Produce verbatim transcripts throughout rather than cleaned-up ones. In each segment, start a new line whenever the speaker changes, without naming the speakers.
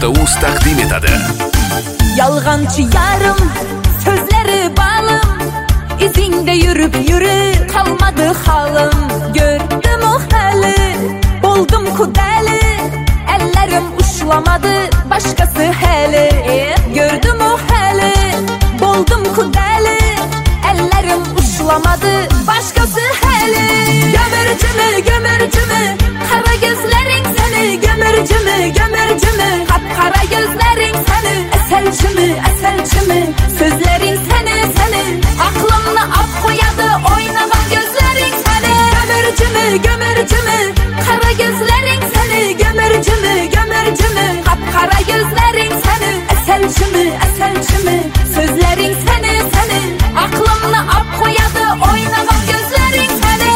nuqta uz taqdim etadi.
Yalğancı yarım, sözleri balım, izinde yürüp yürü, kalmadı halım. Gördüm o hali, oldum kudeli, ellerim uşlamadı, başkası heli. Gördüm o hali, oldum kudeli, ellerim uşlamadı, başkası heli. Gömürcümü, gömürcümü, kara gözlerin seni, gömürcümü, gömürcümü, kapkara gözlerin seni, eselcimi, eselcimi, sözlerin seni, seni, aklımla af koyadı, oynaman gözlerin seni. Gömürcümü, gömürcümü, kara gözlerin seni, gömürcümü, gömürcümü, kapkara gözlerin seni, eselcimi, eselcimi, sözlerin seni, seni, aklımla af koyadı, oynaman gözlerin seni.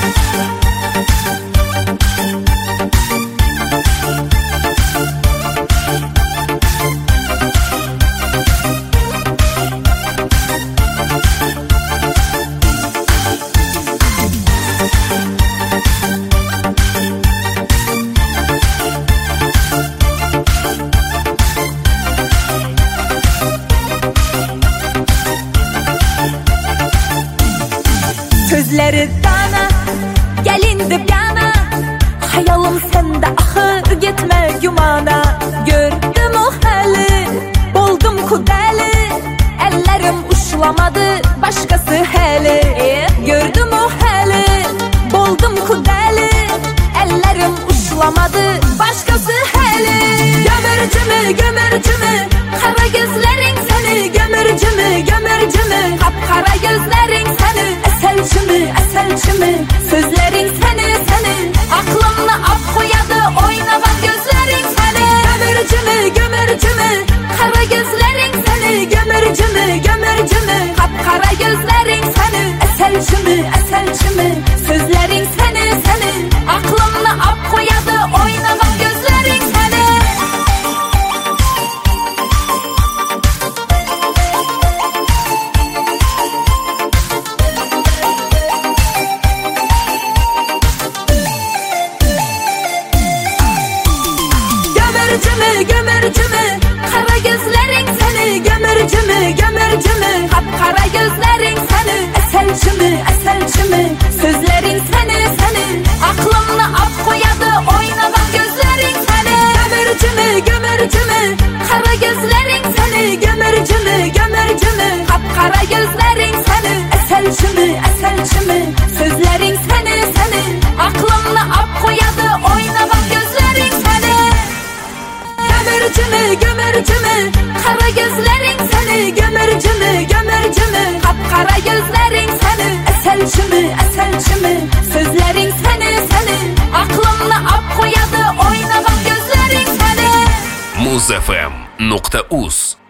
Sözleri dana, gelindi yana, hayalım sende ahı, gitme yumana. Gördüm o hali, oldum kudeli, ellerim uşlamadı, başkası heli. Gördüm o hali, oldum kudeli, ellerim uşlamadı, başkası heli. Gömürcümü, gömürcümü, kara gözlerin seni, gömürcümü, gömürcümü, kapkara gözlerin seni, eselcimi, eselcimi, sözlerin seni, seni, aklımla af koyadı, oynaman gözlerin seni. Gömürcümü, gömürcümü, kara gözlerin seni, gömürcümü, gömürcümü, kapkara gözlerin seni, eselcimi, eselcimi, sözlerin seni, seni, aklımla af koyadı, oynaman gözlerin seni. Gömürcümü, gömürcümü, kara gözlerin seni, gömürcümü, gömürcümü, kapkara gözlerin seni, eselcimi, eselcimi, sözlerin seni, seni, aklımla af koyadı, oynaman gözlerin seni. Gömürcümü, gömürcümü, kara gözlerin seni, gömürcümü, gömürcümü, kapkara gözlerin seni, eselcimi, eselcimi, sözlerin seni, seni, aklımla af koyadı, oynaman gözlerin seni. Gömürcümü, gömürcümü, kara gözlerin seni, gömürcümü, gömürcümü, kapkara gözlerin seni, eselcimi, eselcimi, sözlerin seni, seni, aklımla af koyadı, oynaman gözlerin seni.
muz f m nuqta uz